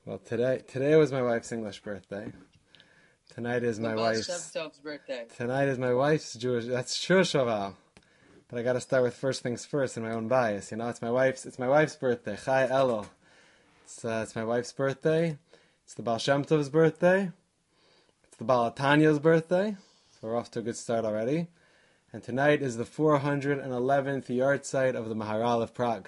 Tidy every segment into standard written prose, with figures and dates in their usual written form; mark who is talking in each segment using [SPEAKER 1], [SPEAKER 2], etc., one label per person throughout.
[SPEAKER 1] Well, today was my wife's English birthday. Tonight is my wife's
[SPEAKER 2] birthday.
[SPEAKER 1] Tonight is my wife's Jewish. That's true, Shaval. But I got to start with first things first in my own bias. You know, it's my wife's birthday. Chai Elul. It's my wife's birthday. It's the Baal Shem Tov's birthday. It's the Baal Tanya's birthday. So we're off to a good start already. And tonight is the 411th yahrzeit of the Maharal of Prague.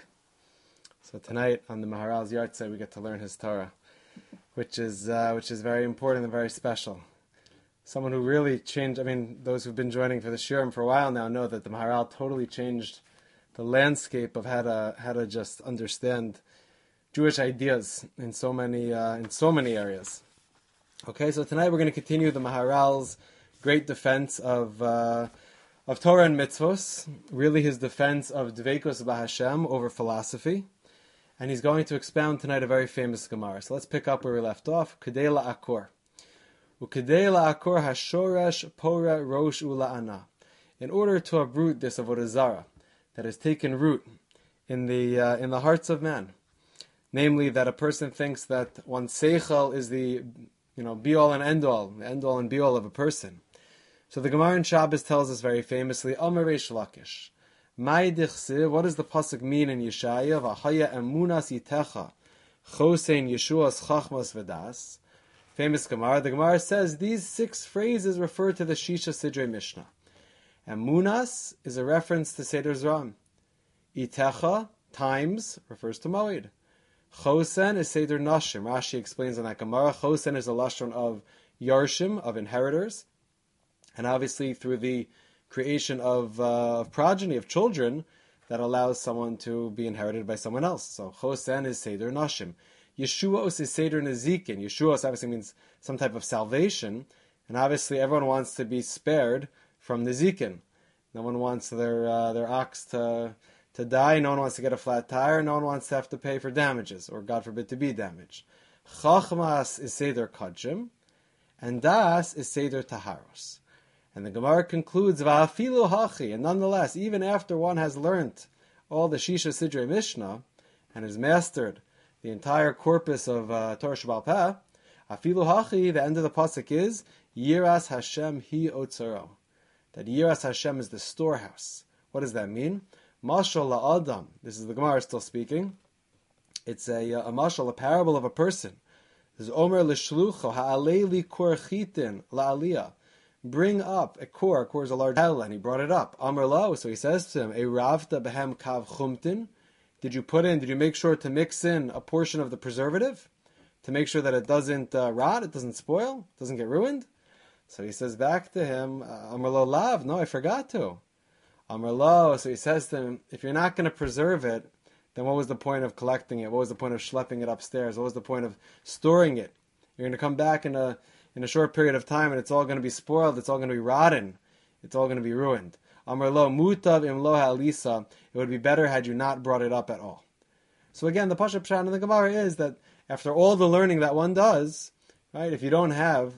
[SPEAKER 1] So tonight on the Maharal's yahrzeit we get to learn his Torah, which is very important and very special. Someone who really changed. I mean, those who've been joining for the shiurim for a while now know that the Maharal totally changed the landscape of how to just understand Jewish ideas in so many areas. Okay, so tonight we're going to continue the Maharal's great defense of Torah and mitzvos, really his defense of Dveikus b'Hashem over philosophy. And he's going to expound tonight a very famous Gemara. So let's pick up where we left off. Kedei la'akor. Ukedei la'akor hashoresh pora rosh ula'ana. In order to uproot this avodah zarah that has taken root in the hearts of man, namely that a person thinks that one's seichel is the be all and end all and be all of a person. So the Gemara in Shabbos tells us very famously, Amar Reish Lakish. What does the pasuk mean in Yeshaya? V'haya emunas yitecha, chosein Yeshuas chachmas v'das. Famous Gemara. The Gemara says these 6 phrases refer to the Shisha Sidrei Mishnah. Emunas is a reference to Seder Zram. Yitecha, times, refers to Moed. Chosen is Seder Nashim. Rashi explains in that Gemara. Chosen is a lashon of Yarshim, of inheritors. And obviously through the creation of progeny, of children, that allows someone to be inherited by someone else. So Chosen is Seder Nashim. Yeshuos is Seder Nezikin. Yeshuos obviously means some type of salvation, and obviously everyone wants to be spared from Nezikin. No one wants their ox to die, no one wants to get a flat tire, no one wants to have to pay for damages, or God forbid to be damaged. Chachmas is Seder Kadshim, and Das is Seder Taharos. And the Gemara concludes, Va'afilu hachi, and nonetheless, even after one has learnt all the Shisha Sidrei Mishnah, and has mastered the entire corpus of Torah Sheba'al Peh, Afilu hachi, the end of the pasuk is, Yiras Hashem hi otzaro. That Yiras Hashem is the storehouse. What does that mean? Mashal la'adam, this is the Gemara still speaking, it's a mashal, a parable of a person. This is Omer l'shlucho ha'alei li kor chitin la'aliyah. Bring up a kor. A kor is a large kettle, and he brought it up. Amar lo, so he says to him, a ravta behem kav chumtin. Did you make sure to mix in a portion of the preservative? To make sure that it doesn't rot, it doesn't spoil, it doesn't get ruined? So he says back to him, Amar lo lav, no, I forgot to. Amar lo, so he says to him, if you're not going to preserve it, then what was the point of collecting it? What was the point of schlepping it upstairs? What was the point of storing it? You're going to come back in a short period of time, and it's all going to be spoiled, it's all going to be rotten, it's all going to be ruined. Amar lo mutav im lo ha'alisa, it would be better had you not brought it up at all. So again, the Pasha Pshat in the Gemara is that after all the learning that one does, right, if you don't have,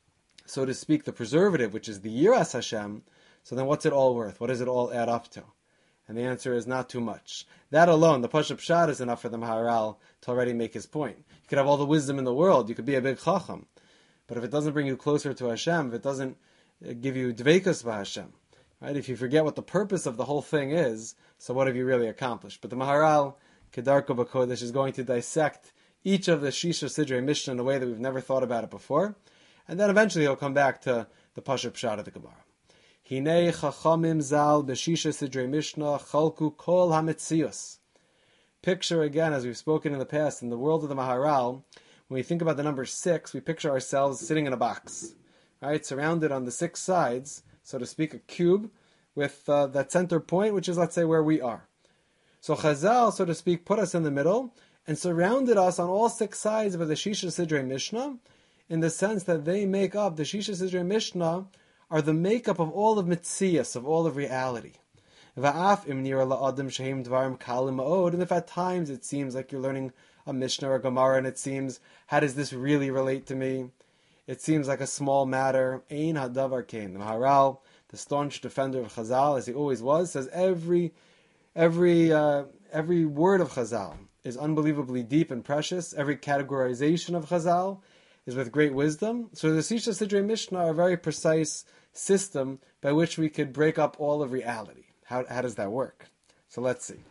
[SPEAKER 1] so to speak, the preservative, which is the Yiras Hashem, so then what's it all worth? What does it all add up to? And the answer is not too much. That alone, the Pasha Pshat is enough for the Maharal to already make his point. You could have all the wisdom in the world, you could be a big chacham, but if it doesn't bring you closer to Hashem, if it doesn't give you dveikus b'Hashem, right? If you forget what the purpose of the whole thing is, so what have you really accomplished? But the Maharal, Kedarko B'Kodesh, is going to dissect each of the Shisha Sidrei Mishnah in a way that we've never thought about it before, and then eventually he'll come back to the Pasha Pshat of the Gemara. Hinei Chachamim Zal B'Shisha Sidrei Mishnah Chalku Kol HaMetzios. Picture again, as we've spoken in the past, in the world of the Maharal, when we think about the number 6, we picture ourselves sitting in a box, right, surrounded on the 6 sides, so to speak, a cube, with that center point, which is, let's say, where we are. So Chazal, so to speak, put us in the middle, and surrounded us on all 6 sides of the Shisha Sidrei Mishnah, in the sense that they make up, the Shisha Sidrei Mishnah, are the makeup of all of Metzias, of all of reality. Va'af im nira la'adam shehem dvarim kalim ma'od, and if at times it seems like you're learning a Mishnah or a Gemara, and it seems, how does this really relate to me? It seems like a small matter. Ein hadavar kain. The Maharal, the staunch defender of Chazal, as he always was, says every word of Chazal, is unbelievably deep and precious. Every categorization of Chazal is with great wisdom. So the Sisha Sidrei Mishnah are a very precise system by which we could break up all of reality. How does that work? So let's see.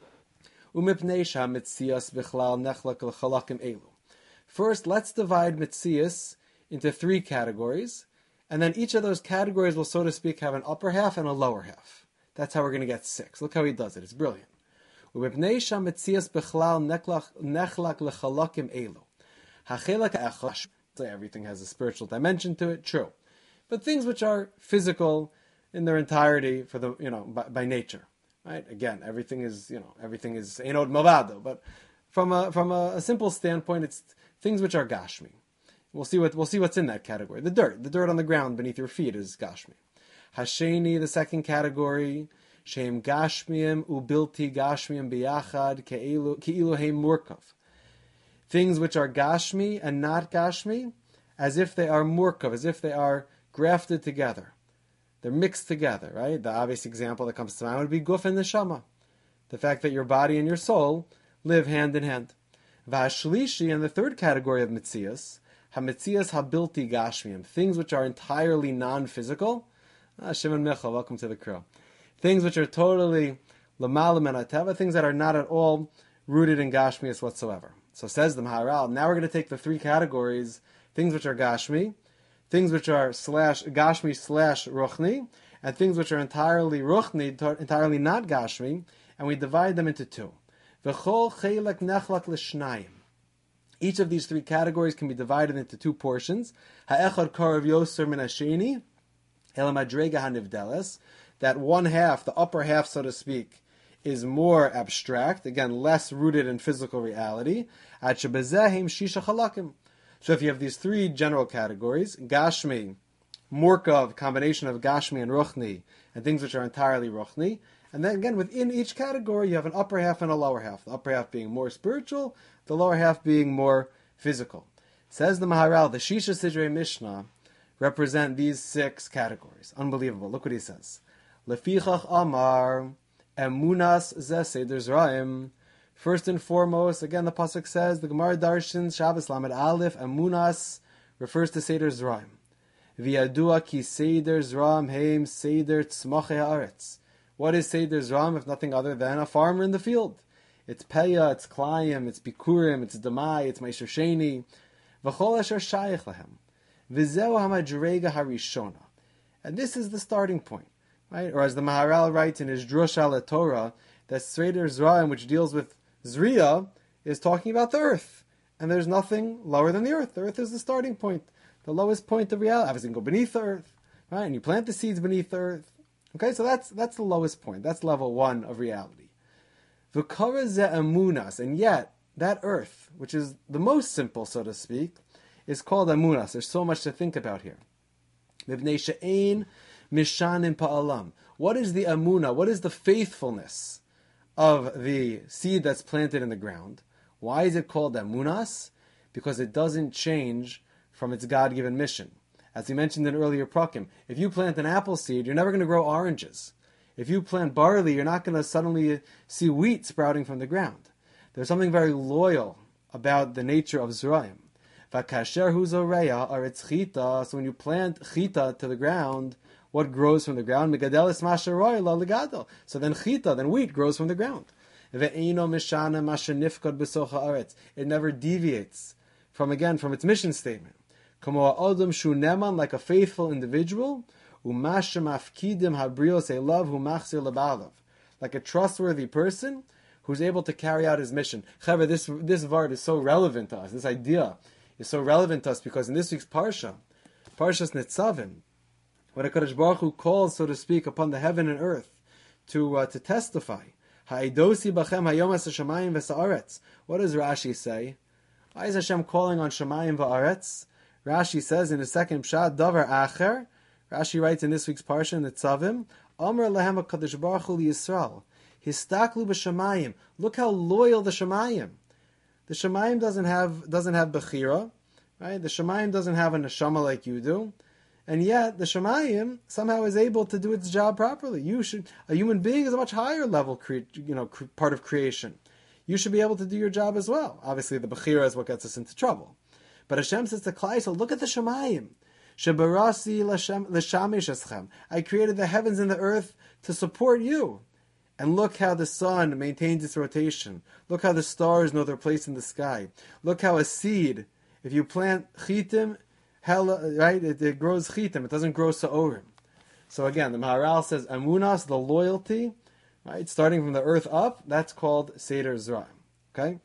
[SPEAKER 1] First, let's divide Mitzias into three categories, and then each of those categories will, so to speak, have an upper half and a lower half. That's how we're going to get 6. Look how he does it. It's brilliant. Everything has a spiritual dimension to it, true. But things which are physical in their entirety for the, by nature. Right? Again, everything is Einod Mavado, but from a simple standpoint, it's things which are Gashmi. We'll see what's in that category. The dirt on the ground beneath your feet is Gashmi. Hasheni, the second category, Shem Gashmiim Ubilti Gashmiim Biyachad Ki'ilu Heim Murkav. Things which are Gashmi and not Gashmi, as if they are Murkav, as if they are grafted together. They're mixed together, right? The obvious example that comes to mind would be Guf and Neshama. The fact that your body and your soul live hand in hand. Vashlishi, and the third category of Mitzias, HaMitzias HaBilti Gashmiim, things which are entirely non-physical. Shimon Michal, welcome to the crew. Things which are totally Lamalam and Ateva, things that are not at all rooted in Gashmias whatsoever. So says the Maharal, now we're going to take the three categories, things which are Gashmi, things which are Gashmi / Ruchni, and things which are entirely Ruchni, entirely not Gashmi, and we divide them into two. V'chol chelek nechlak l'shnayim. Each of these three categories can be divided into two portions. Ha'echad karav yoser min hasheni, el madrega hanivdeles. That one half, the upper half, so to speak, is more abstract, again, less rooted in physical reality. Ad shebezehim shisha chalakim. So if you have these three general categories, Gashmi, Murkav, combination of Gashmi and Ruchni, and things which are entirely Ruchni, and then again, within each category, you have an upper half and a lower half. The upper half being more spiritual, the lower half being more physical. Says the Maharal, the Shisha Sidrei Mishnah represent these 6 categories. Unbelievable. Look what he says. Lefichach Amar, Emunas Zeh Seder Zraim. First and foremost, again, the pasuk says, the Gemara Darshan, Shabbos Lamed Aleph, Emunas refers to Seder Zraim. V'yadua ki Seder Zraim heim Seder Tzmachei Haaretz. What is Seder Zraim if nothing other than a farmer in the field? It's Peya, it's Klayim, it's Bikurim, it's Damai, it's Meisher Sheni. V'chol asher shayich lahem. V'zeu hamadrega harishona. And this is the starting point. Right? Or as the Maharal writes in his Drush al Torah, that Seder Zraim, which deals with Zriya, is talking about the earth. And there's nothing lower than the earth. The earth is the starting point. The lowest point of reality. Obviously, you can go beneath the earth. Right? And you plant the seeds beneath the earth. Okay, so that's the lowest point. That's level 1 of reality. V'kara ze emunas. And yet, that earth, which is the most simple, so to speak, is called emunas. There's so much to think about here. Mibnei she'ein mishanim pa'alam. What is the emuna? What is the faithfulness of the seed that's planted in the ground? Why is it called emunas? Because it doesn't change from its God-given mission. As we mentioned in earlier prakim, if you plant an apple seed, you're never going to grow oranges. If you plant barley, you're not going to suddenly see wheat sprouting from the ground. There's something very loyal about the nature of Zeraim. V'kasher hu zoreya aretz chita. So when you plant chita to the ground, what grows from the ground? Megadelis masharoy la legadol. So then chita, then wheat grows from the ground. Ve'eino mishana mashanifkod b'socha aretz. It never deviates from its mission statement. Kamo ha'odom shu neman, like a faithful individual. Umasha mafkidim habrios elav hu machzir lebalav. Like a trustworthy person who's able to carry out his mission. However, this vart is so relevant to us. This idea is so relevant to us because in this week's Parsha, Parshas Nitzavim, when HaKadosh Baruch Hu calls, so to speak, upon the heaven and earth to testify, Ha'idosi bachem hayom es hashamayim v'sa'aretz. What does Rashi say? Why is Hashem calling on Shamayim v'aretz? Rashi says in the second pshat, Davar Acher. Rashi writes in this week's Parsha, Nitzavim, Omer lehem HaKadosh Baruch Hu Yisrael. Histaklu b'shamayim. Look how loyal the Shamayim. The Shamayim doesn't have Bechira, right? The Shamayim doesn't have a neshama like you do, and yet the Shamayim somehow is able to do its job properly. A human being is a much higher level, part of creation. you should be able to do your job as well. Obviously, the Bechira is what gets us into trouble. But Hashem says to Klal Yisrael, look at the Shemayim. Shebarasi l'shamish eschem. I created the heavens and the earth to support you. And look how the sun maintains its rotation. Look how the stars know their place in the sky. Look how a seed, if you plant chitim, right, it grows chitim. It doesn't grow sa'orim. So again, the Maharal says, Amunas, the loyalty, right, starting from the earth up, that's called Seder Zra'im. Okay?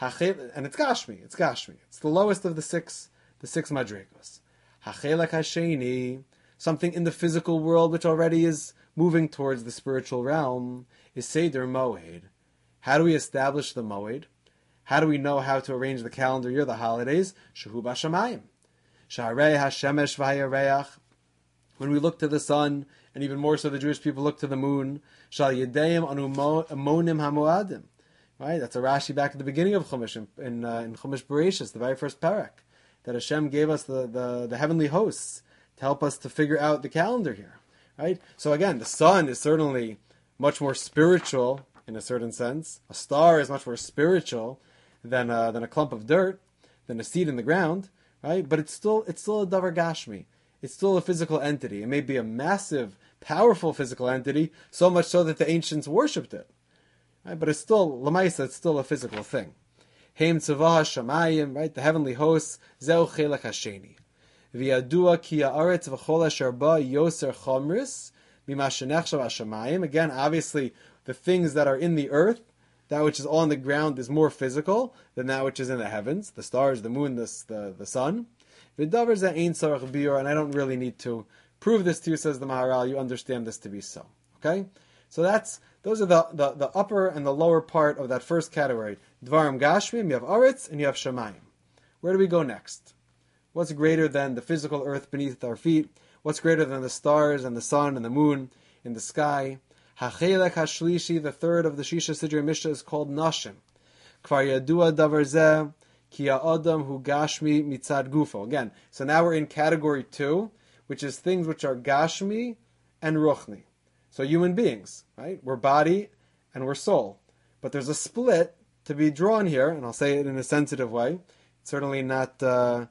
[SPEAKER 1] And it's Gashmi. It's Gashmi. It's the lowest of the six madrigos. Hachelek Hasheni, something in the physical world which already is moving towards the spiritual realm, is Seder Moed. How do we establish the Moed? How do we know how to arrange the calendar year, the holidays? Shehu Bashamayim. Sha'arei Hashemesh v'hayareach. When we look to the sun, and even more so the Jewish people look to the moon, Shal Yedeim anu Amonim Hamoadim. Right? That's a Rashi back at the beginning of Chumash, in Chumash Bereshis, the very first parak, that Hashem gave us the heavenly hosts to help us to figure out the calendar here. Right? So again, the sun is certainly much more spiritual in a certain sense. A star is much more spiritual than a clump of dirt, than a seed in the ground. Right? But it's still a davar gashmi. It's still a physical entity. It may be a massive, powerful physical entity, so much so that the ancients worshipped it. Right? But it's still, Lamaisa, it's still a physical thing. Heim tzavah shamayim, right? The heavenly hosts, zeu chelek hasheni. V'yadua ki ha'aretz v'chol asher ba yoser chomris, mima shenechshav hashamayim. Again, obviously, the things that are in the earth, that which is on the ground is more physical than that which is in the heavens. The stars, the moon, the sun. V'davar zeh ein tzarech biur, and I don't really need to prove this to you, says the Maharal. You understand this to be so. Okay? So those are the upper and the lower part of that first category. Dvarim Gashmim, you have Aretz, and you have Shemayim. Where do we go next? What's greater than the physical earth beneath our feet? What's greater than the stars and the sun and the moon in the sky? Hachelek Hashlishi, the third of the Shisha Sidrei Mishnah, is called Nashim. Kvar Yadua Davar Zeh, Ki Ha'adam Hu Gashmi Mitzad Gufo. Again, so now we're in category 2, which is things which are Gashmi and Ruchni. So human beings, right? We're body and we're soul. But there's a split to be drawn here, and I'll say it in a sensitive way. It's certainly not, the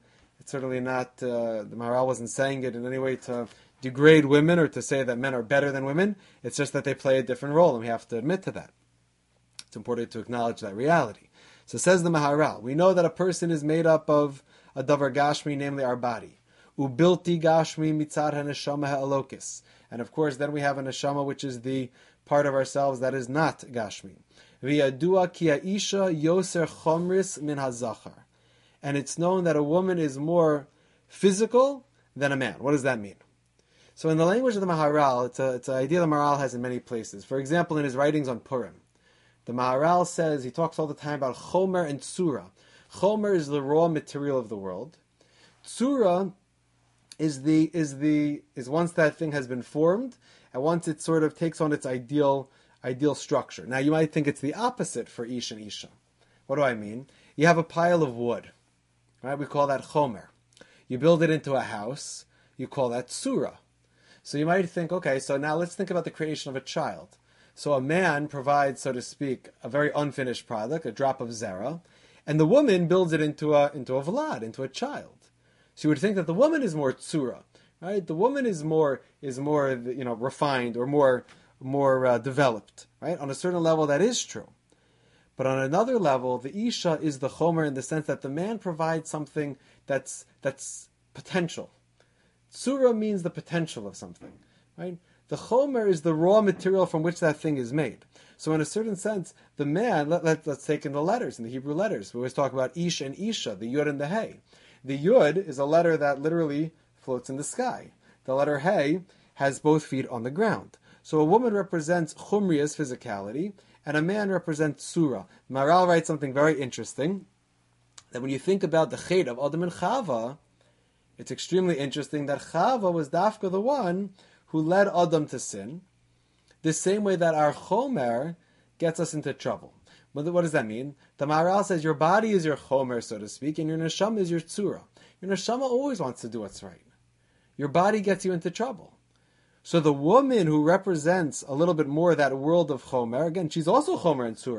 [SPEAKER 1] Maharal wasn't saying it in any way to degrade women or to say that men are better than women. It's just that they play a different role, and we have to admit to that. It's important to acknowledge that reality. So says the Maharal, we know that a person is made up of a davar gashmi, namely our body. Ubilti gashmi mitzad haneshama ha'alokis. And of course, then we have a neshama, which is the part of ourselves that is not gashmi. V'yadua ki ha'isha yoser chomris min hazachar. And it's known that a woman is more physical than a man. What does that mean? So in the language of the Maharal, it's an idea the Maharal has in many places. For example, in his writings on Purim, the Maharal says, he talks all the time about chomer and tsura. Chomer is the raw material of the world. Tsura is once that thing has been formed, and once it sort of takes on its ideal structure. Now you might think it's the opposite for Ish and Isha. What do I mean? You have a pile of wood, right? We call that chomer. You build it into a house, you call that tsura. So you might think, okay, so now let's think about the creation of a child. So a man provides, so to speak, a very unfinished product, a drop of zera, and the woman builds it into a vlad, into a child. So you would think that the woman is more tsura, right? The woman is more refined or more developed, right? On a certain level, that is true. But on another level, the Isha is the chomer in the sense that the man provides something that's potential. Tsura means the potential of something, right? The chomer is the raw material from which that thing is made. So in a certain sense, the man, let's take in the letters, in the Hebrew letters. We always talk about Ish and Isha, the Yud and the Hey. The Yud is a letter that literally floats in the sky. The letter Hey has both feet on the ground. So a woman represents chumriya's physicality, and a man represents surah. Maharal writes something very interesting, that when you think about the chet of Adam and Chava, it's extremely interesting that Chava was dafka the one who led Adam to sin, the same way that our chomer gets us into trouble. What does that mean? The Maharal says your body is your chomer, so to speak, and your neshama is your tzura. Your neshama always wants to do what's right. Your body gets you into trouble. So the woman who represents a little bit more that world of chomer, again, she's also chomer and tzura,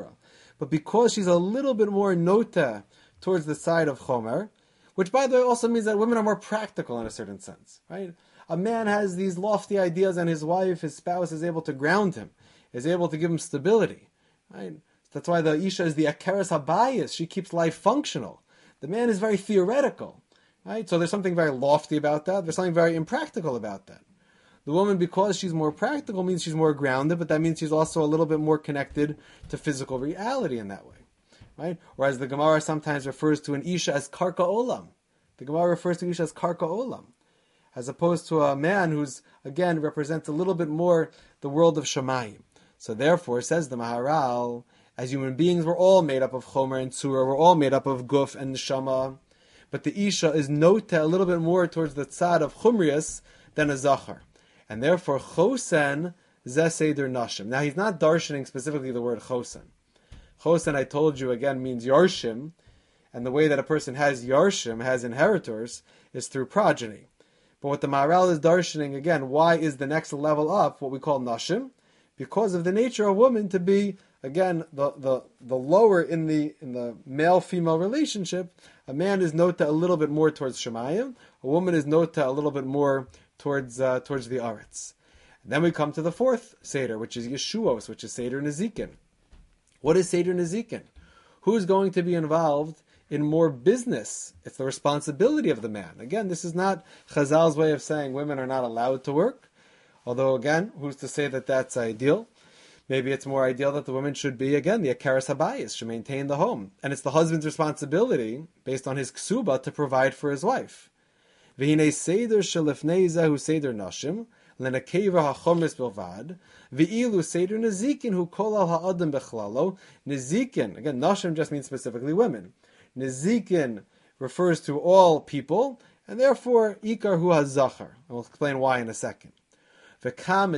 [SPEAKER 1] but because she's a little bit more nota towards the side of chomer, which by the way also means that women are more practical in a certain sense, right? A man has these lofty ideas and his wife, his spouse, is able to ground him, is able to give him stability, right? That's why the Isha is the Akeres HaBayis. She keeps life functional. The man is very theoretical, right? So there's something very lofty about that. There's something very impractical about that. The woman, because she's more practical, means she's more grounded, but that means she's also a little bit more connected to physical reality in that way, right? Whereas the Gemara sometimes refers to an Isha as Karka Olam. The Gemara refers to Isha as Karka Olam, as opposed to a man who's, again, represents a little bit more the world of Shamayim. So therefore, says the Maharal, as human beings, we're all made up of Chomer and Tzura, we're all made up of Guf and Neshama, but the Isha is nota a little bit more towards the tzad of Chumrius than a Zachar. And therefore, Chosen Zeh Seder Nashim. Now, he's not darshaning specifically the word Chosen. Chosen, I told you, again, means Yarshim, and the way that a person has Yarshim, has inheritors, is through progeny. But what the Maharal is darshaning, again, why is the next level up what we call Nashim? Because of the nature of woman to be, again, the lower in the male-female relationship. A man is nota a little bit more towards Shemayim, a woman is nota a little bit more towards the Aretz. And then we come to the fourth Seder, which is Yeshuos, which is Seder Nezikin. What is Seder Nezikin? Who's going to be involved in more business? It's the responsibility of the man. Again, this is not Chazal's way of saying women are not allowed to work. Although, again, who's to say that that's ideal? Maybe it's more ideal that the woman should be, again, the Akeres HaBayis, should maintain the home. And it's the husband's responsibility, based on his ksuba, to provide for his wife. V'hinei seder shelifnei zehu seder nashim, lenakeva hachomis bilvad, v'ilu seder nezikin hu kol al ha'adam bechlalo. Nezikin, again, nashim just means specifically women. Nezikin refers to all people, and therefore, ikar hu hazachar. And we'll explain why in a second. Because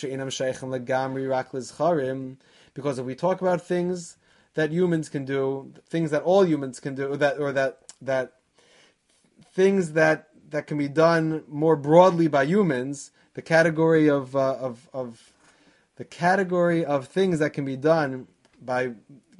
[SPEAKER 1] if we talk about things that humans can do, things that all humans can do, that things that can be done more broadly by humans, the category of things that can be done by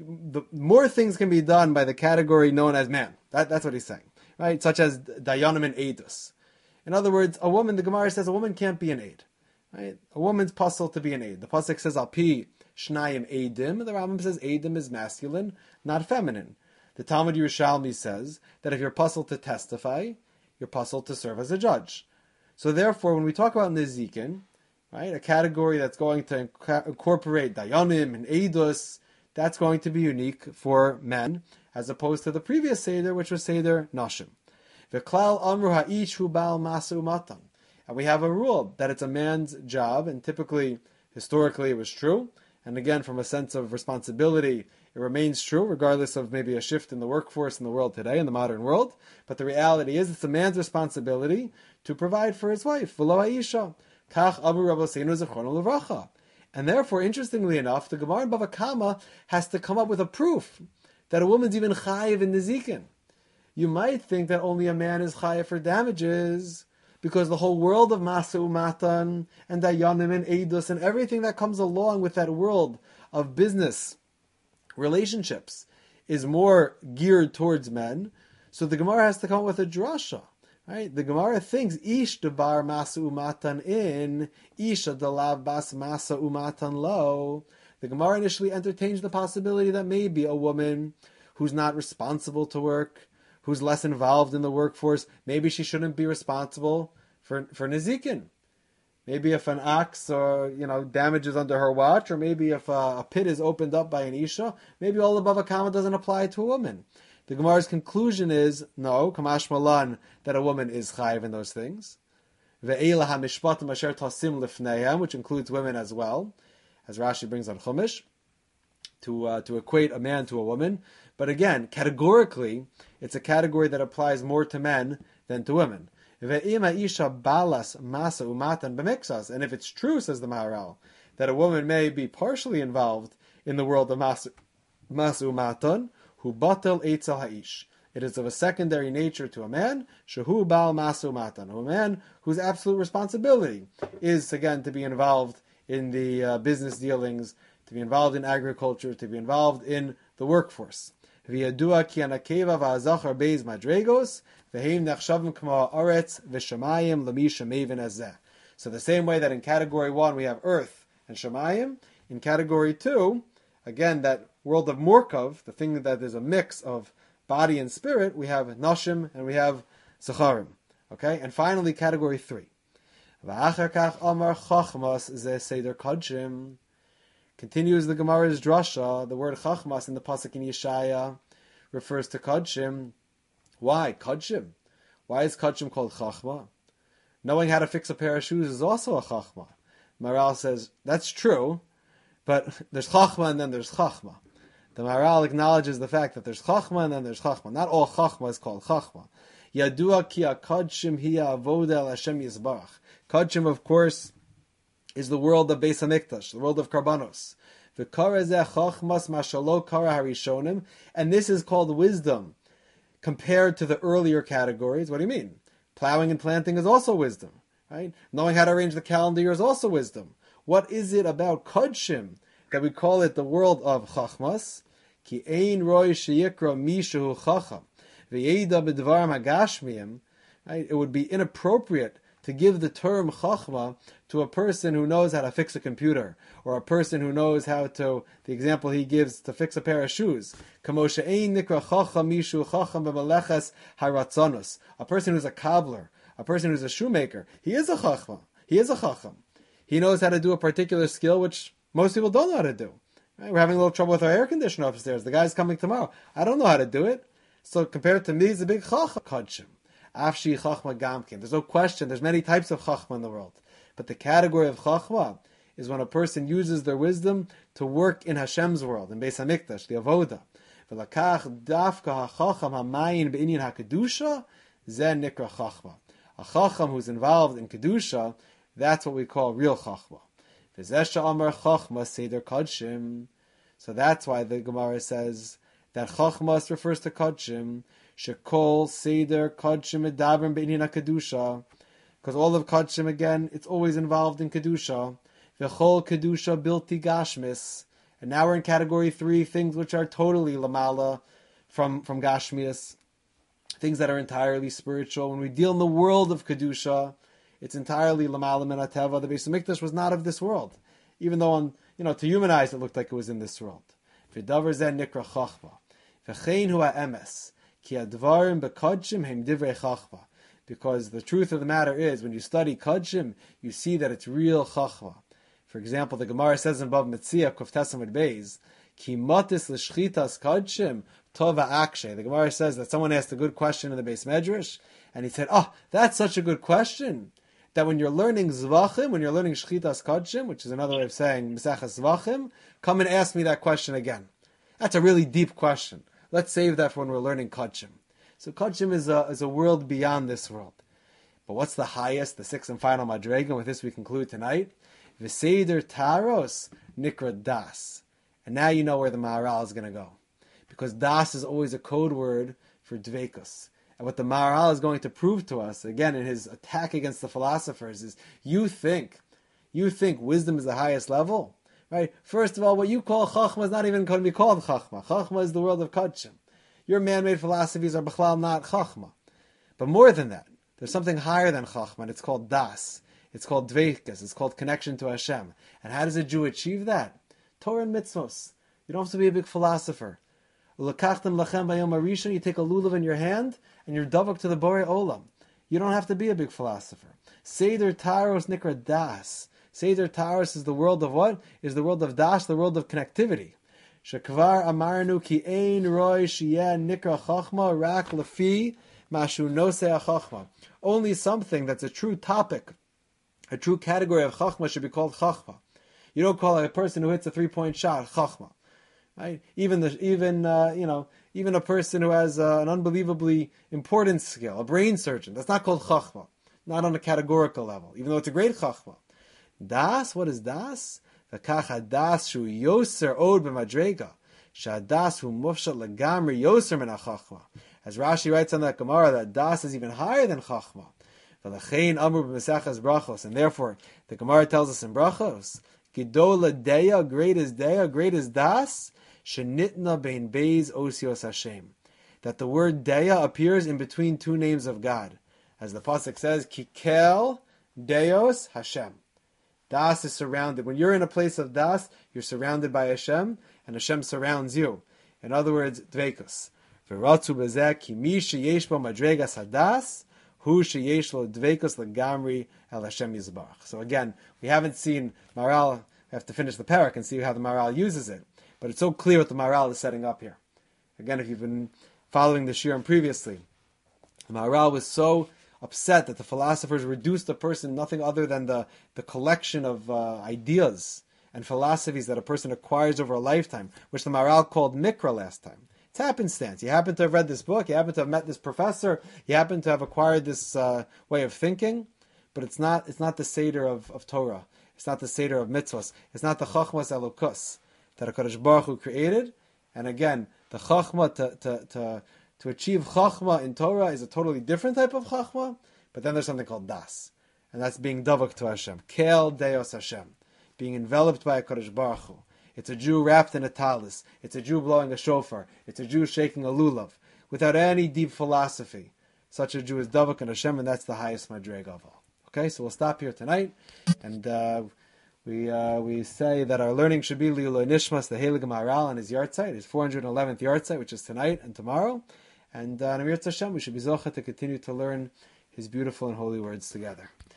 [SPEAKER 1] more things can be done by the category known as man. That's what he's saying, right? Such as dayanim and eidus. In other words, a woman. The Gemara says a woman can't be an aid. Right? A woman's puzzle to be an aid. The pasuk says alpi shnayim eidim. The Rambam says eidim is masculine, not feminine. The Talmud Yerushalmi says that if you're puzzled to testify, you're puzzled to serve as a judge. So therefore, when we talk about nezikin, right, a category that's going to incorporate dayanim and eidus, that's going to be unique for men, as opposed to the previous seder, which was seder nashim. V'klal amru ha'ish hu ba'al masu matan. And we have a rule that it's a man's job, and typically, historically, it was true. And again, from a sense of responsibility, it remains true, regardless of maybe a shift in the workforce in the world today, in the modern world. But the reality is, it's a man's responsibility to provide for his wife. V'lo ha'isha. Kach abu rabbeinu zechrono levracha. And therefore, interestingly enough, the Gemara in Bava Kama has to come up with a proof that a woman's even chayiv in nezikin. You might think that only a man is chayiv for damages, because the whole world of Masa Umatan and Dayanim and Eidus and everything that comes along with that world of business relationships is more geared towards men. So the Gemara has to come up with a drasha. Right? The Gemara thinks Ish debar Masa Umatan in, Isha delav bas Masa Umatan lo. The Gemara initially entertains the possibility that maybe a woman who's not responsible to work, who's less involved in the workforce, maybe she shouldn't be responsible for nezikin. Maybe if an ox or damages under her watch, or maybe if a pit is opened up by an isha, maybe all the Bava Kama doesn't apply to a woman. The Gemara's conclusion is no, kamash malan, that a woman is chayiv in those things. Ve'ela hamishpatim asher tasim lifneihem, which includes women as well, as Rashi brings on Chumash, to equate a man to a woman. But again, categorically, it's a category that applies more to men than to women. And if it's true, says the Maharal, that a woman may be partially involved in the world of Masu Umatan, hu batel eitzel ha'ish. It is of a secondary nature to a man, shehu bal Masu Umatan, a man whose absolute responsibility is, again, to be involved in the business dealings, to be involved in agriculture, to be involved in the workforce. V'yadua ki anakeva v'azachar beis madregos v'heim nechshavim k'ma aretz v'shamayim l'misha mevin azeh. So the same way that in category 1 we have earth and shamayim, in category 2, again, that world of Morkov, the thing that is a mix of body and spirit, we have nashim and we have zacharim. Okay, and finally category 3. V'achar kach amar chachmas ze seder kodshim. Continues the Gemara's drasha. The word chachmas in the pasuk in Yeshaya refers to kodshim. Why kodshim? Why is kodshim called chachma? Knowing how to fix a pair of shoes is also a chachma. Maharal says that's true, but there's chachma and then there's chachma. The Maharal acknowledges the fact that there's chachma and then there's chachma. Not all chachma is called chachma. Yadua ki kodshim hiya avoda el Hashem yisbarach. Kodshim, of course, is the world of Beis Hamikdash, the world of Karbanos. And this is called wisdom compared to the earlier categories. What do you mean? Plowing and planting is also wisdom, right? Knowing how to arrange the calendar year is also wisdom. What is it about Kodshim that we call it the world of Chachmas? Ki ein roi sheyikra mishu chacham v'yeda b'dvarim hagashmiyim. It would be inappropriate to give the term chachma to a person who knows how to fix a computer, or a person who knows how to, the example he gives, to fix a pair of shoes. A person who's a cobbler, a person who's a shoemaker, he is a chachma. He is a chacham. He knows how to do a particular skill which most people don't know how to do. Right? We're having a little trouble with our air conditioner upstairs. The guy's coming tomorrow. I don't know how to do it. So compared to me, he's a big chacham. Kodshim. Afshi chachma gamkin. There's no question. There's many types of chachma in the world. But the category of chachma is when a person uses their wisdom to work in Hashem's world, in Beis Hamikdash, the avoda. V'lakach dafka hachacham hamayin be'inyan hakedusha zeh nikra chachma. A chacham who's involved in kedusha, that's what we call real chachma. V'zeh amar chachma seder kodshim. So that's why the Gemara says that chachmas refers to kodshim. Shekol seder kodshim edabrim be'inyan hakedusha. Because all of Kodshim, again, it's always involved in Kedusha. V'chol Kedusha bilti gashmis. And now we're in category 3, things which are totally lamala from Gashmias. Things that are entirely spiritual. When we deal in the world of Kedusha, it's entirely lamala min hateva. The Beis Hamikdash was not of this world. Even though, to human eyes, it looked like it was in this world. V'davar zeh nikra chachma. V'chein hu ha'emes. Ki advarim bekodshim hem divrei chachma. Because the truth of the matter is, when you study Kodshim, you see that it's real Chachma. For example, the Gemara says in Bava Metzia, Kuf Tesamid Beis, Ki motis l'shchitas Kodshim tova akshe. The Gemara says that someone asked a good question in the Beis Medrash, and he said, that's such a good question, that when you're learning Zvachim, when you're learning Shchitas Kodshim, which is another way of saying Mesechas Zvachim, come and ask me that question again. That's a really deep question. Let's save that for when we're learning Kodshim. So Kodshim is a world beyond this world. But what's the highest, the 6th and final Madrega? And with this we conclude tonight. V'seder taros nikra das. And now you know where the Maharal is going to go. Because das is always a code word for dveikus. And what the Maharal is going to prove to us, again in his attack against the philosophers, is you think wisdom is the highest level? Right? First of all, what you call Chachma is not even going to be called Chachma. Chachma is the world of Kodshim. Your man-made philosophies are b'chlal not chachma. But more than that, there's something higher than chachma, and it's called das. It's called dveikus. It's called connection to Hashem. And how does a Jew achieve that? Torah and mitzvos. You don't have to be a big philosopher. Ulakachtem lachem bayom harishon. You take a lulav in your hand, and you're davok to the borei olam. You don't have to be a big philosopher. Seder taros nikra das. Seder taros is the world of what? Is the world of das, the world of connectivity. Shekvar amarnu ki ein roi shiyeh nikra chachma rak lefi mashu nosei chachma. Only something that's a true topic, a true category of chachma should be called chachma. You don't call a person who hits a 3-point shot chachma, right? Even a person who has an unbelievably important skill, a brain surgeon, that's not called chachma, not on a categorical level, even though it's a great chachma. Das, what is das? V'kach das shu yoser od b'madrega, shadas hu mufshat legamri yoser min hachachma. As Rashi writes on that Gemara, that das is even higher than chachma. V'lachein amru b'mesachas brachos, and therefore the Gemara tells us in brachos, Gidol deya, great is das, Shenitna bein beis osios Hashem. That the word Deya appears in between two names of God. As the pasuk says, Kikel Deos Hashem. Das is surrounded. When you're in a place of Das, you're surrounded by Hashem, and Hashem surrounds you. In other words, Dveikus. V'ratzu bezeh ki mi sheyesh bo madregas hadas, hu sheyesh lo Dveikus legamri el Hashem Yisbarach. So again, we haven't seen Maral. We have to finish the parak and see how the Maral uses it. But it's so clear what the Maral is setting up here. Again, if you've been following the shiurim previously, the Maral was so upset that the philosophers reduced a person nothing other than the collection of ideas and philosophies that a person acquires over a lifetime, which the Maral called Mikra last time. It's happenstance. You happen to have read this book, you happen to have met this professor, you happen to have acquired this way of thinking, but it's not the Seder of Torah. It's not the Seder of mitzvahs. It's not the Chachmas Elokus that HaKadosh Baruch Hu created. And again, the Chachma to achieve Chachma in Torah is a totally different type of Chachma, but then there's something called Das. And that's being Davak to Hashem. Kel Deos Hashem. Being enveloped by HaKadosh Baruch Hu. It's a Jew wrapped in a talis. It's a Jew blowing a shofar. It's a Jew shaking a lulav. Without any deep philosophy. Such a Jew is Davak and Hashem, and that's the highest Madreg of all. Okay, so we'll stop here tonight. And we say that our learning should be Li'uloi Nishmas, the Heilig Maharal, on his yahrzeit, his 411th yahrzeit, which is tonight and tomorrow. And Namir Hashem, we should be zocha to continue to learn his beautiful and holy words together.